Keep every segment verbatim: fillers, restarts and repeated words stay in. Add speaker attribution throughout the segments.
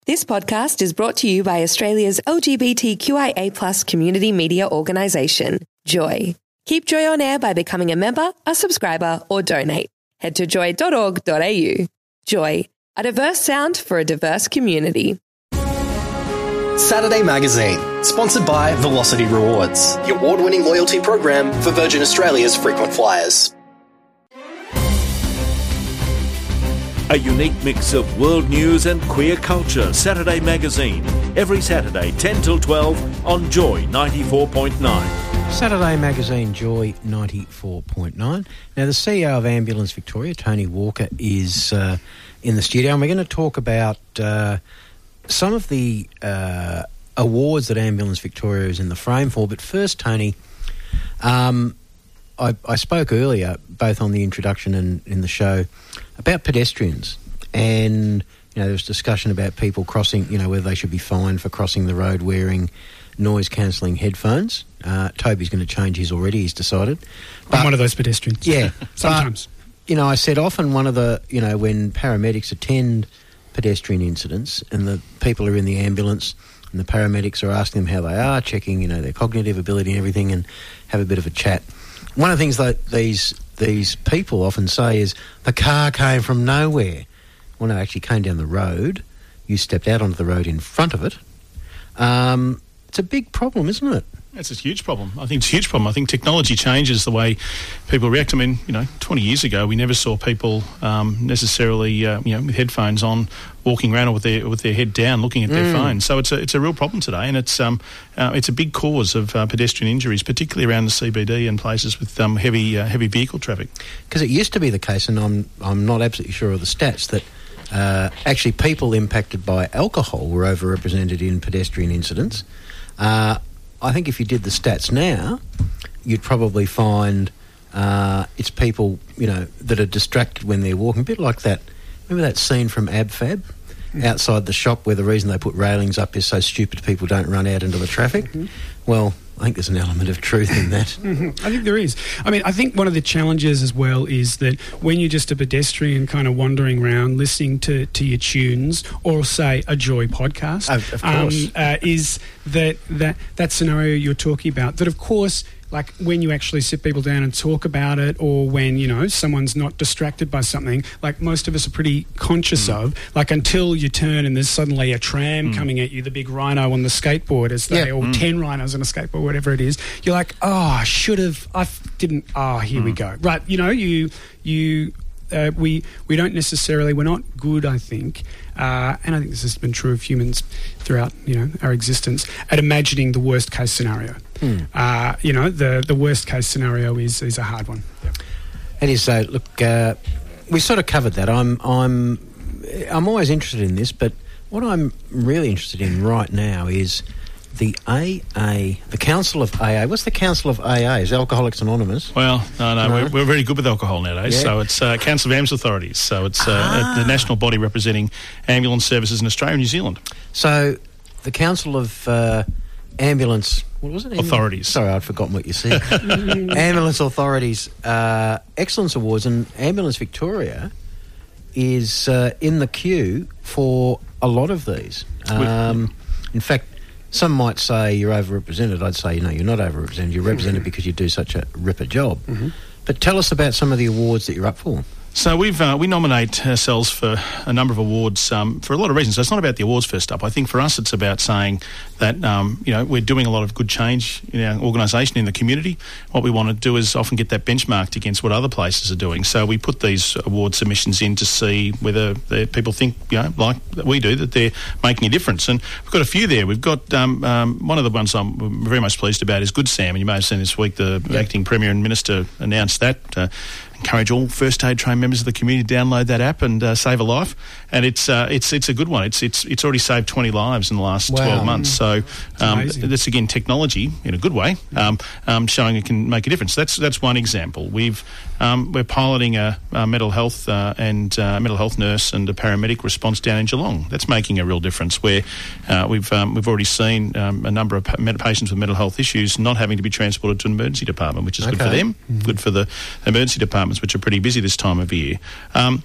Speaker 1: This podcast is brought to you by Australia's L G B T Q I A plus community media organisation, Joy. Keep Joy on air by becoming a member, a subscriber or donate. Head to joy dot org dot a u. Joy, a diverse sound for a diverse community.
Speaker 2: Saturday Magazine, sponsored by Velocity Rewards, the award-winning loyalty program for Virgin Australia's frequent flyers.
Speaker 3: A unique mix of world news and queer culture. Saturday Magazine, every Saturday ten till twelve on Joy ninety-four point nine.
Speaker 4: Saturday Magazine, Joy ninety-four point nine. Now, the C E O of Ambulance Victoria, Tony Walker, is uh, in the studio, and we're going to talk about uh, some of the uh, awards that Ambulance Victoria is in the frame for. But first, Tony, um, I, I spoke earlier, both on the introduction and in the show, about pedestrians, and you know there was discussion about people crossing, you know, whether they should be fined for crossing the road wearing noise cancelling headphones. Uh, Toby's going to change his already, he's decided. But,
Speaker 5: I'm one of those pedestrians.
Speaker 4: Yeah,
Speaker 5: sometimes.
Speaker 4: But, you know, I said often one of the, you know, when paramedics attend pedestrian incidents and the people are in the ambulance and the paramedics are asking them how they are, checking, you know, their cognitive ability and everything, and have a bit of a chat. One of the things that these these people often say is, the car came from nowhere. Well, no, it actually came down the road. You stepped out onto the road in front of it. Um, it's a big problem, isn't it?
Speaker 5: It's a huge problem. I think it's a huge problem. I think technology changes the way people react. I mean, you know, twenty years ago, we never saw people um, necessarily, uh, you know, with headphones on, walking around or with their with their head down, looking at mm. their phone. So it's a it's a real problem today, and it's um uh, it's a big cause of uh, pedestrian injuries, particularly around the C B D and places with um, heavy uh, heavy vehicle traffic.
Speaker 4: Because it used to be the case, and I'm I'm not absolutely sure of the stats, that uh, actually people impacted by alcohol were overrepresented in pedestrian incidents. Uh, I think if you did the stats now, you'd probably find uh, it's people, you know, that are distracted when they're walking. A bit like that. Remember that scene from Ab Fab mm-hmm. outside the shop where the reason they put railings up is so stupid people don't run out into the traffic? Mm-hmm. Well, I think there's an element of truth in that.
Speaker 6: Mm-hmm. I think there is. I mean, I think one of the challenges as well is that when you're just a pedestrian kind of wandering around listening to, to your tunes, or say a Joy podcast,
Speaker 4: oh, of course.
Speaker 6: Um, uh, is that, that that scenario you're talking about, that of course, like when you actually sit people down and talk about it, or when, you know, someone's not distracted by something, like most of us are pretty conscious mm. of, like until you turn and there's suddenly a tram mm. coming at you, the big rhino on the skateboard, as they, yeah. or mm. ten rhinos on a skateboard, whatever it is, you're like, oh, I should have, I didn't, oh, here mm. we go. Right, you know, you, you, uh, we, we don't necessarily, we're not good, I think, uh, and I think this has been true of humans throughout, you know, our existence, at imagining the worst case scenario. Mm. Uh, you know, the the worst case scenario is is a hard one. Yep.
Speaker 4: It is. So, look, uh, we sort of covered that. I'm I'm I'm always interested in this, but what I'm really interested in right now is the A A, the Council of A A. What's the Council of A A? Is Alcoholics Anonymous?
Speaker 5: Well, no, no, no. We're, we're very good with alcohol nowadays. Yeah. So it's uh, Council of Ambulance Authorities. So it's uh, ah. the national body representing ambulance services in Australia and New Zealand.
Speaker 4: So the Council of uh, Ambulance... What was it?
Speaker 5: Authorities.
Speaker 4: Sorry, I'd forgotten what you said. Ambulance Authorities uh, Excellence Awards, and Ambulance Victoria is uh, in the queue for a lot of these. Um, in fact, some might say you're overrepresented. I'd say, no, you're not overrepresented. You're represented because you do such a ripper job. Mm-hmm. But tell us about some of the awards that you're up for.
Speaker 5: So we've uh, we nominate ourselves for a number of awards um, for a lot of reasons. So it's not about the awards first up. I think for us it's about saying that um, you know we're doing a lot of good change in our organisation, in the community. What we want to do is often get that benchmarked against what other places are doing. So we put these award submissions in to see whether people think, you know, like we do, that they're making a difference. And we've got a few there. We've got um, um, one of the ones I'm very most pleased about is Good Sam. And you may have seen this week the yep. acting Premier and Minister announced that. Uh, encourage all first aid trained members of the community to download that app and uh, save a life. And it's uh, it's it's a good one. It's it's it's already saved twenty lives in the last wow. twelve months. So um, that's again technology in a good way, um, um, showing it can make a difference. That's that's one example. We've um, we're piloting a, a mental health uh, and uh, mental health nurse and a paramedic response down in Geelong. That's making a real difference. Where uh, we've um, we've already seen um, a number of pa- patients with mental health issues not having to be transported to an emergency department, which is okay. good for them, mm-hmm. good for the emergency departments, which are pretty busy this time of year. Um,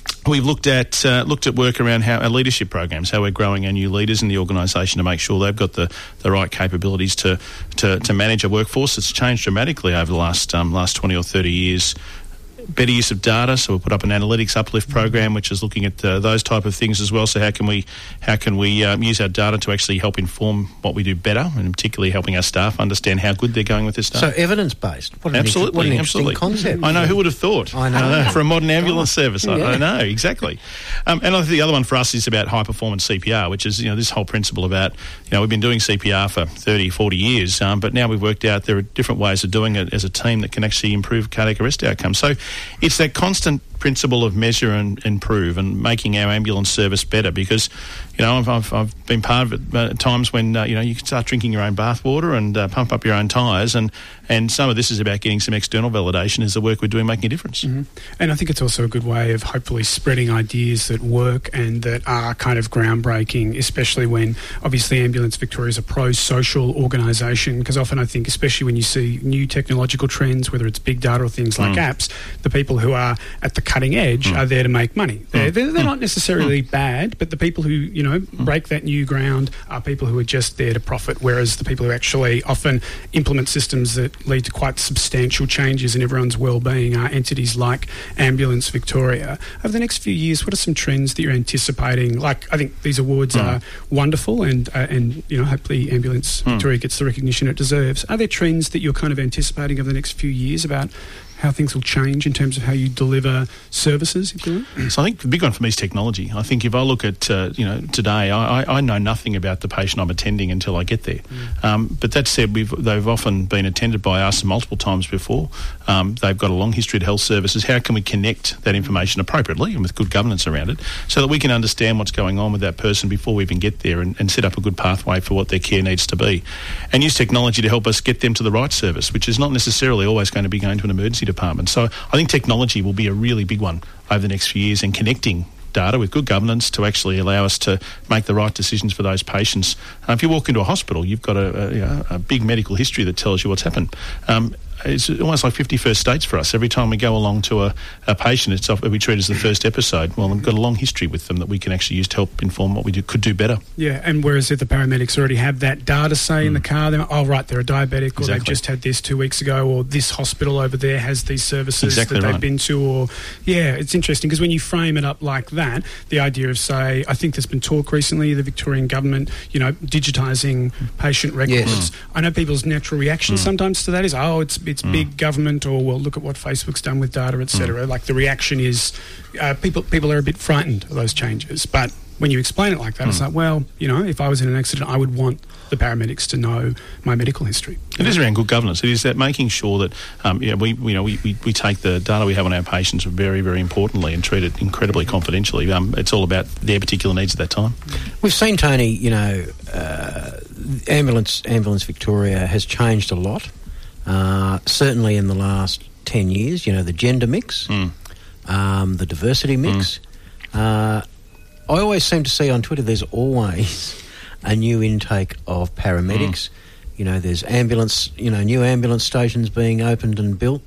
Speaker 5: We've looked at uh, looked at work around how our leadership programs, how we're growing our new leaders in the organisation to make sure they've got the, the right capabilities to, to to manage a workforce that's changed dramatically over the last um, last twenty or thirty years. Better use of data, so we'll put up an analytics uplift program, which is looking at uh, those type of things as well. So how can we how can we um, use our data to actually help inform what we do better, and particularly helping our staff understand how good they're going with this stuff.
Speaker 4: So evidence based. What an
Speaker 5: absolutely,
Speaker 4: inter- what an
Speaker 5: absolutely.
Speaker 4: interesting concept.
Speaker 5: I know, who would have thought?
Speaker 4: I know,
Speaker 5: I know for a modern ambulance
Speaker 4: oh,
Speaker 5: service. I,
Speaker 4: yeah.
Speaker 5: I know exactly. Um, and I think the other one for us is about high performance C P R, which is you know this whole principle about you know we've been doing C P R for thirty, forty years, um, but now we've worked out there are different ways of doing it as a team that can actually improve cardiac arrest outcomes. So it's that constant principle of measure and improve and making our ambulance service better, because you know I've, I've, I've been part of it at times when uh, you know you can start drinking your own bathwater and uh, pump up your own tyres, and and some of this is about getting some external validation. Is the work we're doing making a difference?
Speaker 6: Mm-hmm. And I think it's also a good way of hopefully spreading ideas that work and that are kind of groundbreaking, especially when obviously Ambulance Victoria is a pro-social organisation, because often I think, especially when you see new technological trends, whether it's big data or things like
Speaker 5: Mm.
Speaker 6: apps, the people who are at the cutting edge mm. are there to make money. They're, they're, they're mm. not necessarily mm. bad, but the people who, you know, mm. break that new ground are people who are just there to profit, whereas the people who actually often implement systems that lead to quite substantial changes in everyone's well-being are entities like Ambulance Victoria. Over the next few years, what are some trends that you're anticipating? Like, I think these awards mm. are wonderful, and, uh, and you know, hopefully Ambulance mm. Victoria gets the recognition it deserves. Are there trends that you're kind of anticipating over the next few years about how things will change in terms of how you deliver services, if you like?
Speaker 5: So I think the big one for me is technology. I think if I look at, uh, you know, today, I, I know nothing about the patient I'm attending until I get there. Mm. Um, but that said, we've, they've often been attended by us multiple times before. Um, they've got a long history at health services. How can we connect that information appropriately and with good governance around it so that we can understand what's going on with that person before we even get there, and, and set up a good pathway for what their care needs to be? And use technology to help us get them to the right service, which is not necessarily always going to be going to an emergency department. So I think technology will be a really big one over the next few years, and connecting data with good governance to actually allow us to make the right decisions for those patients. Uh, if you walk into a hospital, you've got a, a, you know, a big medical history that tells you what's happened. Um, it's almost like fifty-first states for us. Every time we go along to a, a patient, it's off, we treat it as the first episode. Well, we've got a long history with them that we can actually use to help inform what we do, could do better.
Speaker 6: Yeah, and whereas if the paramedics already have that data, say, mm. in the car, they're, oh, right, they're a diabetic, or exactly. they've just had this two weeks ago, or this hospital over there has these services
Speaker 5: exactly
Speaker 6: that
Speaker 5: right.
Speaker 6: they've been to, or... Yeah, it's interesting, because when you frame it up like that, the idea of, say, I think there's been talk recently, the Victorian government, you know, digitising patient records.
Speaker 4: Yes.
Speaker 6: Mm. I know people's natural reaction
Speaker 5: Mm.
Speaker 6: sometimes to that is, oh, it's it's mm. big government, or, well, look at what Facebook's done with data, et cetera. Mm. Like, the reaction is uh, people people are a bit frightened of those changes. But when you explain it like that, mm. it's like, well, you know, if I was in an accident, I would want the paramedics to know my medical history.
Speaker 5: It is around good governance. It is that making sure that um, you know, we, you know, we, we, we take the data we have on our patients very, very importantly and treat it incredibly confidentially. Um, it's all about their particular needs at that time.
Speaker 4: We've seen, Tony, you know, uh, Ambulance, Ambulance Victoria has changed a lot. Uh, certainly in the last ten years, you know, the gender mix, mm. um, the diversity mix. Mm. Uh, I always seem to see on Twitter there's always a new intake of paramedics. Mm. You know, there's ambulance, you know, new ambulance stations being opened and built.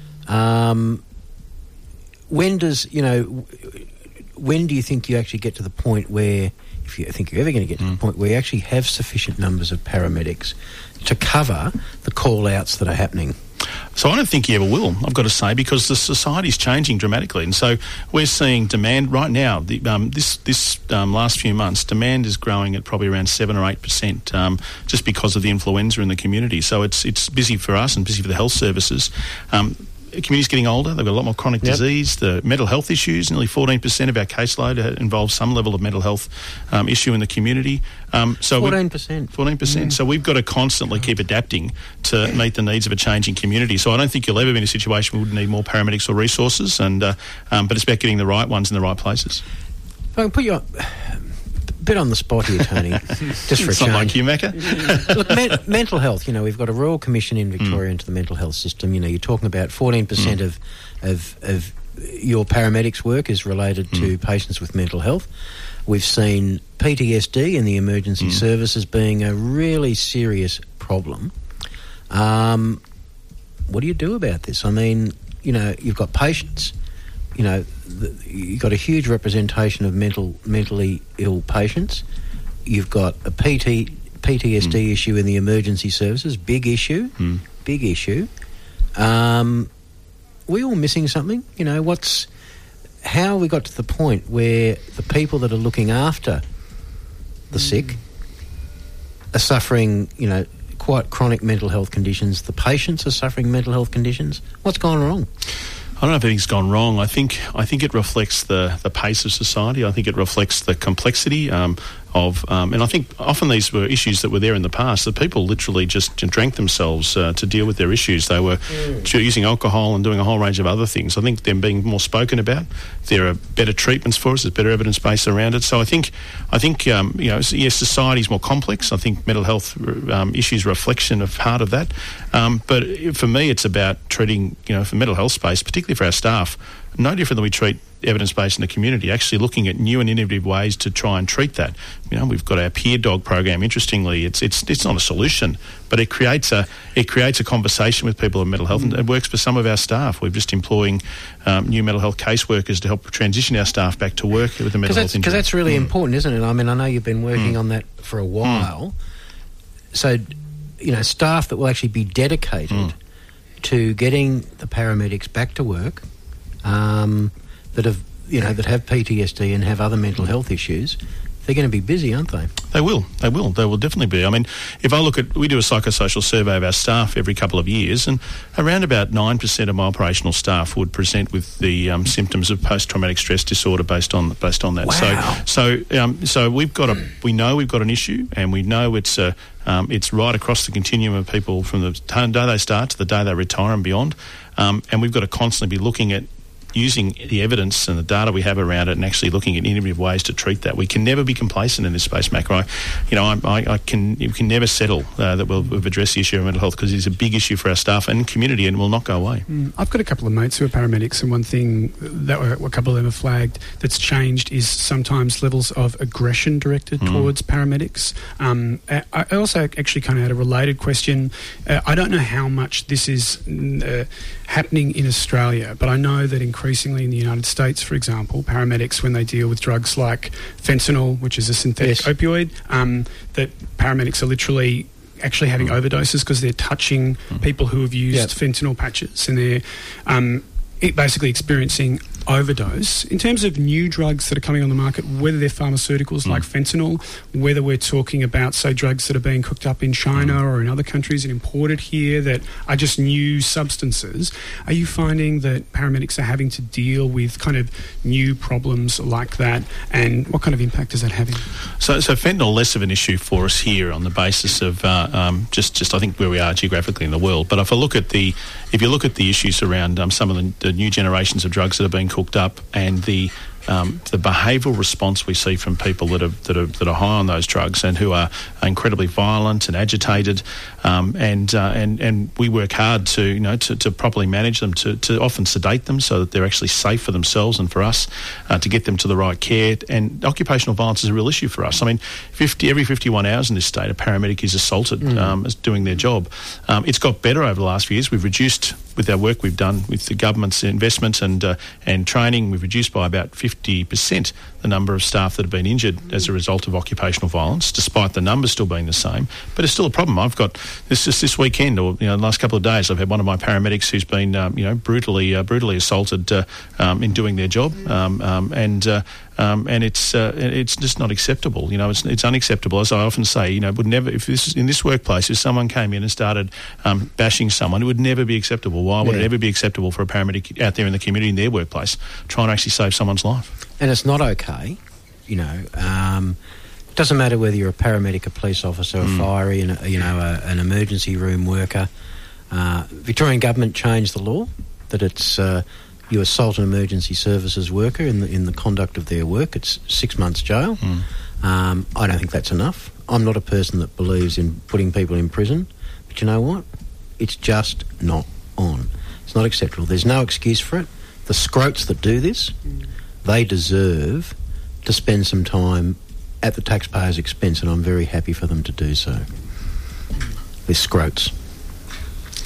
Speaker 4: Um, when does, you know, when do you think you actually get to the point where, if you think you're ever going to get to mm. the point where you actually have sufficient numbers of paramedics to cover the call-outs that are happening?
Speaker 5: So I don't think you ever will, I've got to say, because the society's changing dramatically. And so we're seeing demand right now. The, um, this this um, last few months, demand is growing at probably around seven or eight percent um, just because of the influenza in the community. So it's it's busy for us and busy for the health services. Um, The community's getting older. They've got a lot more chronic yep. disease. The mental health issues, nearly fourteen percent of our caseload involves some level of mental health um, issue in the community. Um, so
Speaker 4: fourteen percent.
Speaker 5: fourteen percent. Mm. So we've got to constantly keep adapting to meet the needs of a changing community. So I don't think you'll ever be in a situation where we would need more paramedics or resources, and uh, um, but it's about getting the right ones in the right places.
Speaker 4: If I can put you on, a bit on the spot here, Tony, just for
Speaker 5: it's
Speaker 4: a change.
Speaker 5: Not like you, Macca.
Speaker 4: Look, men- mental health, you know, we've got a Royal Commission in Victoria mm. into the mental health system. You know, you're talking about fourteen percent mm. of, of of your paramedics' work is related mm. to patients with mental health. We've seen P T S D in the emergency mm. services being a really serious problem. Um, what do you do about this? I mean, you know, you've got patients you know, the, you've got a huge representation of mental mentally ill patients. You've got a P T, P T S D mm. issue in the emergency services, big issue, mm. big issue. Um, we all missing something? You know, what's how we got to the point where the people that are looking after the sick are suffering, you know, quite chronic mental health conditions. The patients are suffering mental health conditions. What's gone wrong?
Speaker 5: I don't know if anything's gone wrong. I think I think it reflects the, the pace of society. I think it reflects the complexity um, of, um, and I think often these were issues that were there in the past. The people literally just drank themselves uh, to deal with their issues. They were mm. using alcohol and doing a whole range of other things. I think them being more spoken about. There are better treatments for us. There's better evidence base around it. So I think I think um, you know, yes, society is more complex. I think mental health um, issues are a reflection of part of that. Um, but for me, it's about treating, you know, for mental health space, particularly for our staff, no different than we treat evidence-based in the community, actually looking at new and innovative ways to try and treat that. You know, we've got our peer dog program. Interestingly, it's it's it's not a solution, but it creates a it creates a conversation with people with mental health, and it works for some of our staff. We're just employing um, new mental health caseworkers to help transition our staff back to work with a mental health injury.
Speaker 4: Because that's really mm. important, isn't it? I mean, I know you've been working mm. on that for a while. Mm. So, you know, staff that will actually be dedicated mm. to getting the paramedics back to work, um, that have, you know, that have P T S D and have other mental health issues, they're going to be busy, aren't they?
Speaker 5: They will. They will. They will definitely be. I mean, if I look at, we do a psychosocial survey of our staff every couple of years, and around about nine percent of my operational staff would present with the um, symptoms of post-traumatic stress disorder based on based on that.
Speaker 4: Wow.
Speaker 5: So, so, um, so we've got a, we know we've got an issue, and we know it's a, um, it's right across the continuum of people from the day they start to the day they retire and beyond, um, and we've got to constantly be looking at using the evidence and the data we have around it and actually looking at innovative ways to treat that. We can never be complacent in this space, Mac. I, you know, I, I, I can you can never settle uh, that we'll, we've addressed the issue of mental health, because it's a big issue for our staff and community and will not go away.
Speaker 6: Mm, I've got a couple of mates who are paramedics, and one thing that a couple of them have flagged that's changed is sometimes levels of aggression directed mm. towards paramedics. Um, I also actually kind of had a related question. Uh, I don't know how much this is uh, happening in Australia, but I know that in increasingly in the United States, for example, paramedics, when they deal with drugs like fentanyl, which is a synthetic yes. opioid, um, that paramedics are literally actually having mm. overdoses because they're touching mm. people who have used yep. fentanyl patches, and they're um, it basically experiencing overdose. In terms of new drugs that are coming on the market, whether they're pharmaceuticals mm. like fentanyl, whether we're talking about, say, drugs that are being cooked up in China mm. or in other countries and imported here that are just new substances, are you finding that paramedics are having to deal with kind of new problems like that, and what kind of impact is that having?
Speaker 5: So, so fentanyl, less of an issue for us here on the basis of uh, um, just, just I think where we are geographically in the world. But if I look at the, if you look at the issues around um, some of the, the new generations of drugs that are being cooked up, and the um, the behavioural response we see from people that are that are that are high on those drugs and who are incredibly violent and agitated, um, and uh, and and we work hard to you know to, to properly manage them, to, to often sedate them so that they're actually safe for themselves and for us, uh, to get them to the right care. And occupational violence is a real issue for us. I mean, fifty every fifty-one hours in this state, a paramedic is assaulted mm. um, as doing their job. Um, it's got better over the last few years. We've reduced, with our work we've done with the government's investment and uh, and training, we've reduced by about fifty percent the number of staff that have been injured as a result of occupational violence, despite the numbers still being the same. But it's still a problem. I've got this just this weekend, or you know, the last couple of days, I've had one of my paramedics who's been um, you know brutally uh, brutally assaulted uh, um, in doing their job, um, um, and. Uh, Um, and it's uh, it's just not acceptable. You know, it's it's unacceptable. As I often say, you know, would never if this in this workplace, if someone came in and started um, bashing someone, it would never be acceptable. Why would yeah. it ever be acceptable for a paramedic out there in the community in their workplace trying to actually save someone's life?
Speaker 4: And it's not okay. You know, um, it doesn't matter whether you're a paramedic, a police officer, a mm. fiery, and a, you know, a, an emergency room worker. Uh, Victorian government changed the law that it's. Uh, You assault an emergency services worker in the in the conduct of their work, it's six months jail. Mm. Um, I don't think that's enough. I'm not a person that believes in putting people in prison, but you know what? It's just not on. It's not acceptable. There's no excuse for it. The scroats that do this, mm. they deserve to spend some time at the taxpayer's expense, and I'm very happy for them to do so. They're scroats.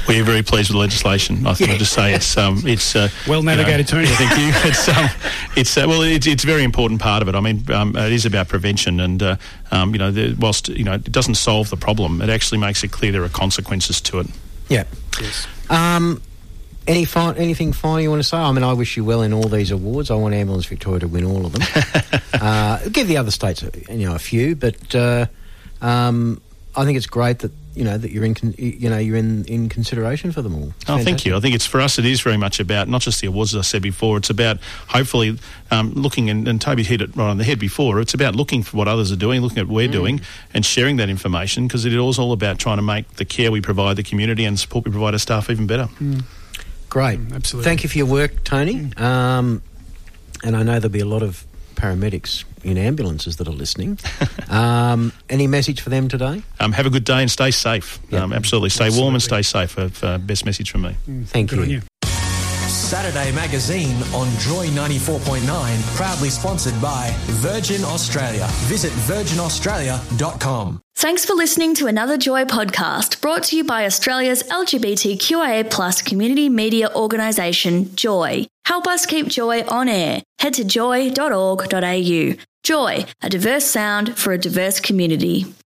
Speaker 5: We're very pleased with the legislation. I think I'll just say it's um, it's uh,
Speaker 6: well navigated,
Speaker 5: you know,
Speaker 6: Tony.
Speaker 5: Thank you. It's um, it's uh, well, it's it's a very important part of it. I mean, um, it is about prevention, and uh, um, you know, the, whilst you know it doesn't solve the problem, it actually makes it clear there are consequences to it.
Speaker 4: Yeah.
Speaker 6: Yes.
Speaker 4: Um, any fi- anything final you want to say? I mean, I wish you well in all these awards. I want Ambulance Victoria to win all of them. uh, give the other states, you know, a few, but uh, um, I think it's great that. You know that you're in, con- you know you're in, in consideration for them all. It's
Speaker 5: oh,
Speaker 4: fantastic.
Speaker 5: Thank you. I think it's for us. It is very much about not just the awards, as I said before. It's about hopefully um, looking, and, and Toby hit it right on the head before. It's about looking for what others are doing, looking at what we're mm. doing, and sharing that information, because it is all about trying to make the care we provide the community and support we provide our staff even better.
Speaker 6: Mm.
Speaker 4: Great,
Speaker 6: mm, absolutely.
Speaker 4: Thank you for your work, Tony. Mm. Um, and I know there'll be a lot of paramedics in ambulances that are listening. um, any message for them today?
Speaker 5: Um, have a good day and stay safe.
Speaker 4: Yep.
Speaker 5: Um, absolutely. Stay
Speaker 6: absolutely.
Speaker 5: warm and stay safe. Uh, uh, best message from me.
Speaker 6: Mm,
Speaker 4: Thank
Speaker 6: good
Speaker 4: you.
Speaker 6: On you.
Speaker 7: Saturday Magazine on Joy ninety-four point nine, proudly sponsored by Virgin Australia. Visit virgin australia dot com.
Speaker 8: Thanks for listening to another Joy podcast brought to you by Australia's L G B T Q I A plus community media organisation, Joy. Help us keep Joy on air. Head to joy dot org dot a u. Joy, a diverse sound for a diverse community.